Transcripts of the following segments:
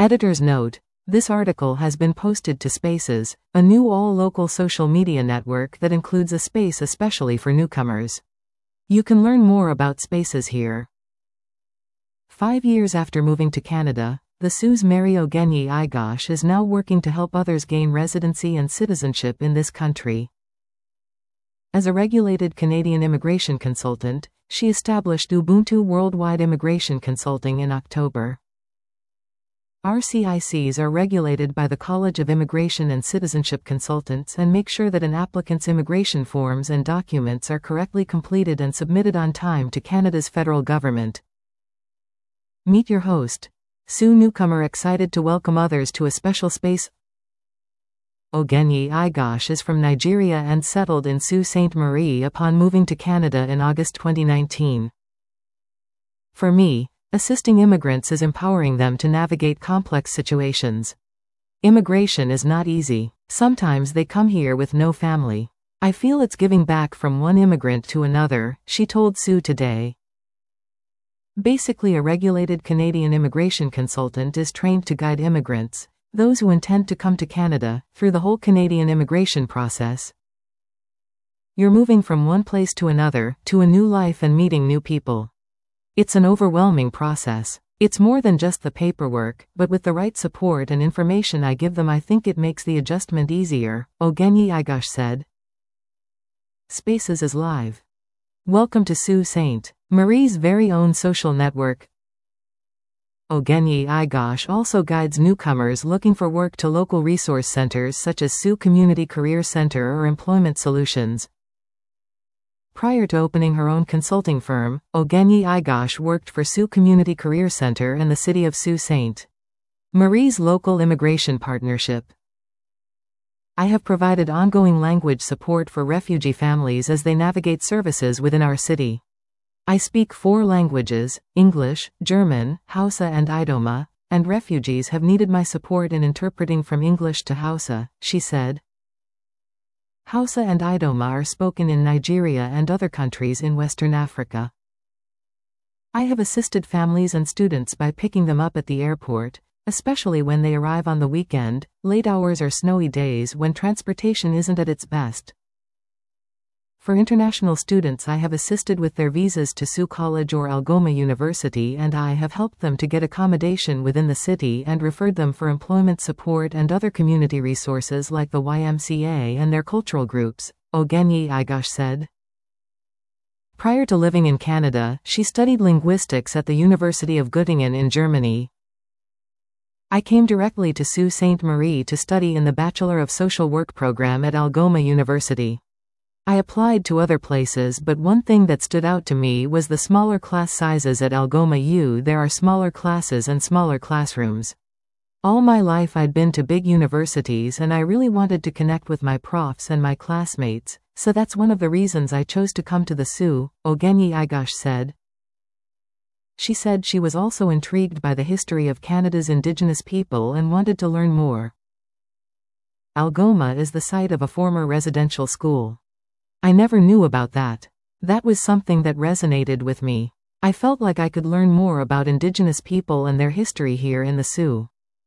Editor's note: this article has been posted to Spaces, a new all-local social media network that includes a space especially for newcomers. You can learn more about Spaces here. 5 years after moving to Canada, the Sioux's Mary Ogenyi Igosh is now working to help others gain residency and citizenship in this country. As a regulated Canadian immigration consultant, she established Ubuntu Worldwide Immigration Consulting in October. RCICs are regulated by the College of Immigration and Citizenship Consultants and make sure that an applicant's immigration forms and documents are correctly completed and submitted on time to Canada's federal government. Meet your host. Sioux newcomer excited to welcome others to a special space. Ogenyi Igosh is from Nigeria and settled in Sault Ste. Marie upon moving to Canada in August 2019. For me, assisting immigrants is empowering them to navigate complex situations. Immigration is not easy. Sometimes they come here with no family. I feel it's giving back from one immigrant to another, she told Sioux Today. Basically, a regulated Canadian immigration consultant is trained to guide immigrants, those who intend to come to Canada, through the whole Canadian immigration process. You're moving from one place to another, to a new life and meeting new people. It's an overwhelming process. It's more than just the paperwork, but with the right support and information I give them, I think it makes the adjustment easier, Ogenyi Igosh said. Spaces is live. Welcome to Sault Ste. Marie's very own social network. Ogenyi Igosh also guides newcomers looking for work to local resource centers such as Sault Community Career Center or Employment Solutions. Prior to opening her own consulting firm, Ogenyi Igosh worked for Sault Community Career Center and the City of Sault Ste. Marie's local immigration partnership. I have provided ongoing language support for refugee families as they navigate services within our city. I speak 4 languages, English, German, Hausa and Idoma, and refugees have needed my support in interpreting from English to Hausa, she said. Hausa and Idoma are spoken in Nigeria and other countries in Western Africa. I have assisted families and students by picking them up at the airport, especially when they arrive on the weekend, late hours or snowy days when transportation isn't at its best. For international students, I have assisted with their visas to Sault College or Algoma University, and I have helped them to get accommodation within the city and referred them for employment support and other community resources like the YMCA and their cultural groups, Ogenyi Igosh said. Prior to living in Canada, she studied linguistics at the University of Göttingen in Germany. I came directly to Sault Ste. Marie to study in the Bachelor of Social Work program at Algoma University. I applied to other places, but one thing that stood out to me was the smaller class sizes at Algoma U. There are smaller classes and smaller classrooms. All my life I'd been to big universities and I really wanted to connect with my profs and my classmates, so that's one of the reasons I chose to come to the Sioux, Ogenyi Igosh said. She said she was also intrigued by the history of Canada's Indigenous people and wanted to learn more. Algoma is the site of a former residential school. I never knew about that. That was something that resonated with me. I felt like I could learn more about Indigenous people and their history here in the Sioux.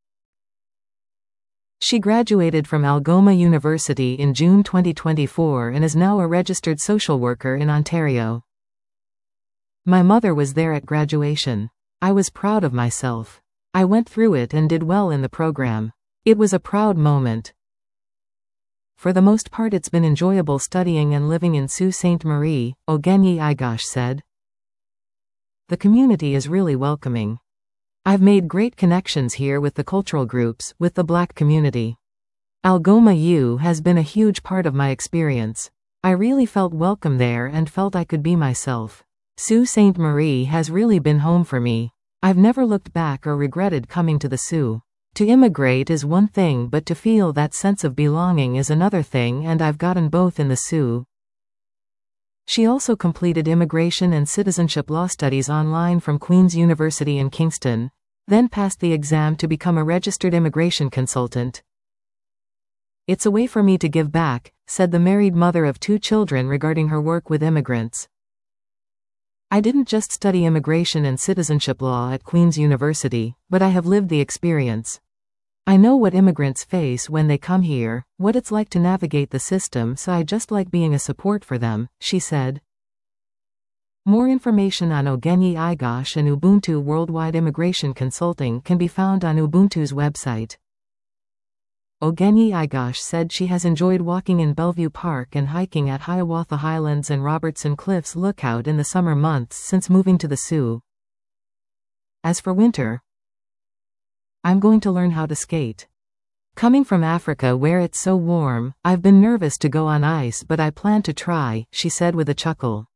She graduated from Algoma University in June 2024 and is now a registered social worker in Ontario. My mother was there at graduation. I was proud of myself. I went through it and did well in the program. It was a proud moment. For the most part, it's been enjoyable studying and living in Sault Ste. Marie, Ogenyi Igosh said. The community is really welcoming. I've made great connections here with the cultural groups, with the Black community. Algoma U has been a huge part of my experience. I really felt welcome there and felt I could be myself. Sault Ste. Marie has really been home for me. I've never looked back or regretted coming to the Sioux. To immigrate is one thing, but to feel that sense of belonging is another thing, and I've gotten both in the Sioux. She also completed immigration and citizenship law studies online from Queen's University in Kingston, then passed the exam to become a registered immigration consultant. It's a way for me to give back, said the married mother of 2 children regarding her work with immigrants. I didn't just study immigration and citizenship law at Queen's University, but I have lived the experience. I know what immigrants face when they come here, what it's like to navigate the system, so I just like being a support for them, she said. More information on Ogenyi Igosh and Ubuntu Worldwide Immigration Consulting can be found on Ubuntu's website. Ogenyi Igosh said she has enjoyed walking in Bellevue Park and hiking at Hiawatha Highlands and Robertson Cliffs Lookout in the summer months since moving to the Sioux. As for winter, I'm going to learn how to skate. Coming from Africa where it's so warm, I've been nervous to go on ice, but I plan to try, she said with a chuckle.